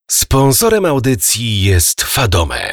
Sponsorem audycji jest Fadome.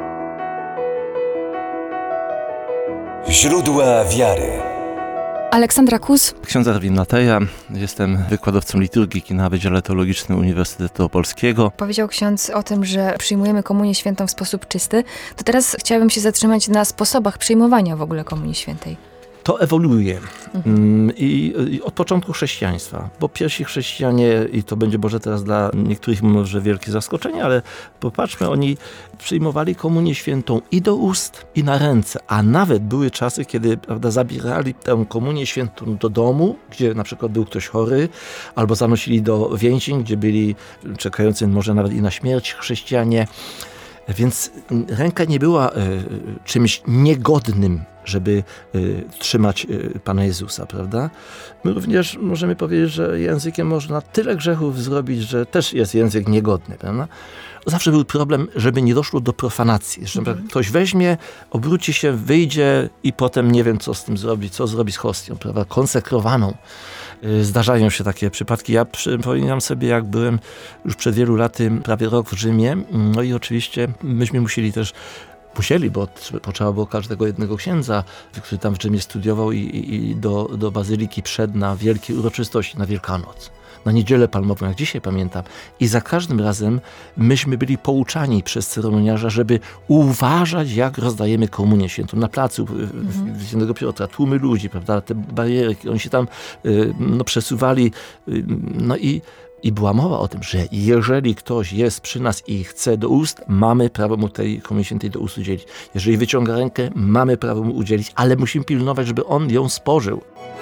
Źródła wiary. Aleksandra Kus. Ksiądz Erwin Mateja, jestem wykładowcą liturgiki na Wydziale Teologicznym Uniwersytetu Opolskiego. Powiedział ksiądz o tym, że przyjmujemy Komunię Świętą w sposób czysty. To teraz chciałabym się zatrzymać na sposobach przyjmowania w ogóle Komunii Świętej. To ewoluuje I od początku chrześcijaństwa, bo pierwsi chrześcijanie, i to będzie może teraz dla niektórych może wielkie zaskoczenie, ale popatrzmy, oni przyjmowali Komunię Świętą i do ust, i na ręce, a nawet były czasy, kiedy zabierali tę Komunię Świętą do domu, gdzie na przykład był ktoś chory, albo zanosili do więzień, gdzie byli czekający może nawet i na śmierć chrześcijanie, więc ręka nie była czymś niegodnym, żeby trzymać Pana Jezusa, prawda? My również możemy powiedzieć, że językiem można tyle grzechów zrobić, że też jest język niegodny, prawda? Zawsze był problem, żeby nie doszło do profanacji. Że ktoś weźmie, obróci się, wyjdzie i potem nie wiem, co z tym zrobić, co zrobi z hostią, prawda? Konsekrowaną. Zdarzają się takie przypadki. Ja przypominam sobie, jak byłem już przed wielu laty, prawie rok w Rzymie, no i oczywiście myśmy musieli, bo trzeba było każdego jednego księdza, który tam w Rzymie studiował i do bazyliki wszedł na wielkie uroczystości, na Wielkanoc, na Niedzielę Palmową, jak dzisiaj pamiętam. I za każdym razem myśmy byli pouczani przez ceremoniarza, żeby uważać, jak rozdajemy Komunię Świętą. Na placu Świętego Piotra, tłumy ludzi, prawda, te bariery, oni się tam przesuwali. I była mowa o tym, że jeżeli ktoś jest przy nas i chce do ust, mamy prawo mu tej Komunii Świętej do ust udzielić. Jeżeli wyciąga rękę, mamy prawo mu udzielić, ale musimy pilnować, żeby on ją spożył.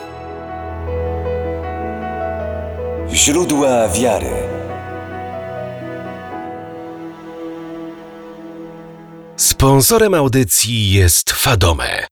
Źródła wiary. Sponsorem audycji jest Fadome.